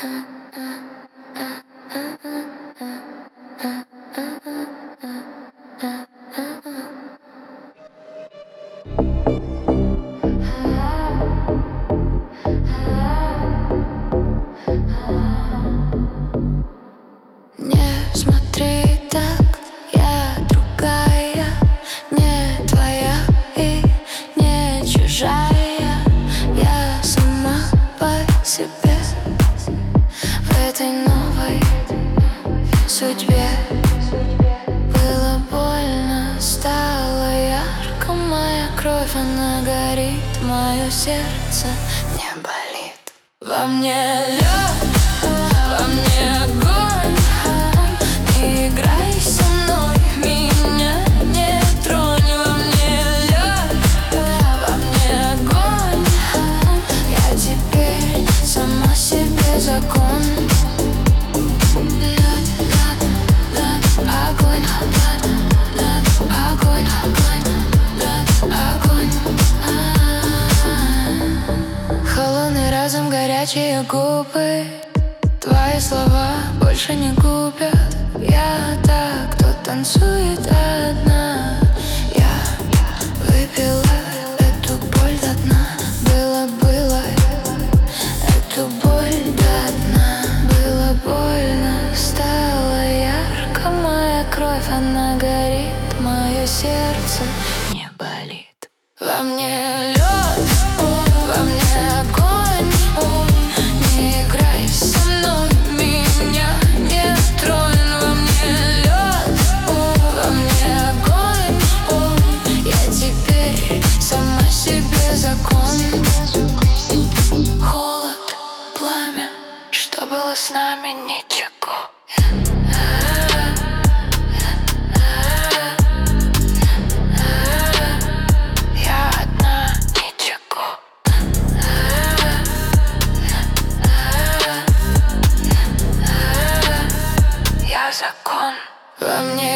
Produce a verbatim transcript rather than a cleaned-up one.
Не смотри так, я другая, не твоя и не чужая. Я сама по себе в этой новой судьбе. Было больно, стало ярко, моя кровь, она горит, мое сердце не болит. Во мне лед, во мне огонь. Не играй со мной, меня не тронь. Во мне лед, во мне огонь. Я теперь сама себе закон. Лед, лед, лед, огонь, лед, лед, огонь, лед, лед, огонь. Холодный разум, горячие губы. Твои слова больше не губят. Я так, кто танцует одна. Я выпила эту боль до дна. Было, было эту боль до дна. Было больно, стало ярко, моя кровь, она горит, мое сердце не болит. Во мне лед, во мне огонь. Не играй со мной, меня не тронь. Во мне лед, во мне огонь. Я теперь сама себе закон. Холод, пламя, что было с нами, ничего. Я одна, ничего. Я закон. Во мне